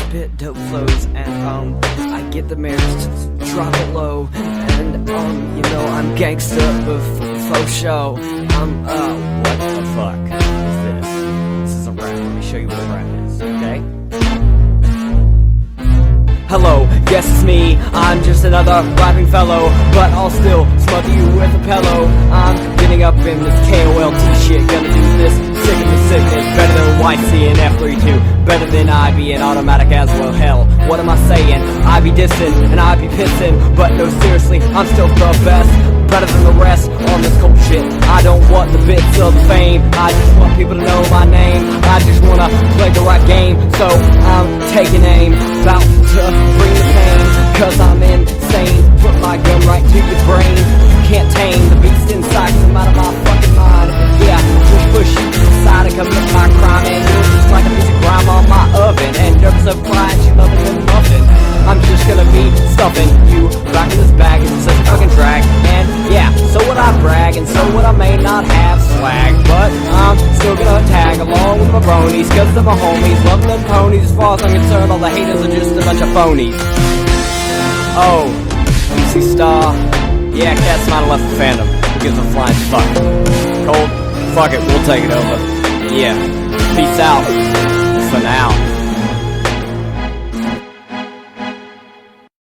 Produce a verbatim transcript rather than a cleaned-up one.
spit dope flows, and um, I get the mirrors to drop it low, and um, you know I'm gangsta with faux show. I'm uh, what the fuck is this? This is a rap. Let me show you what a rap is. Okay. Hello, yes it's me, I'm just another rapping fellow, but I'll still smother you with a pillow. I'm getting up in this K O L T shit, gonna do this, sick of the sickness, better than Y C and F thirty-two, better than I B and automatic as well. Hell, what am I saying? I be dissing, and I be pissing, but no seriously, I'm still the best, better than the rest on this cold shit. I don't want the bits of the fame, I just want people to know my name, I just wanna play the right game, so I'm taking aim, about to bring the pain, cause I'm insane, put my gun right to your brain, you can't tame the beast inside, cause I'm out of my fucking mind, yeah, push push you to the side and commit my crime, and you're just like a piece of grime on my oven, and nerves of pride, she loving the muffin, I'm just gonna be stuffing you back in this bag, it's such a fucking drag, and yeah, so would I brag, and so would I may not have swag, but I'm still gonna tag along with my bronies, cause they're my homies, loving them ponies, as far as I'm concerned, all the haters are just a bunch of phonies. Oh, D C Star, yeah, Cat's not left the fandom, who gives a flying fuck? Cold, fuck it, we'll take it over, yeah, peace out, for now.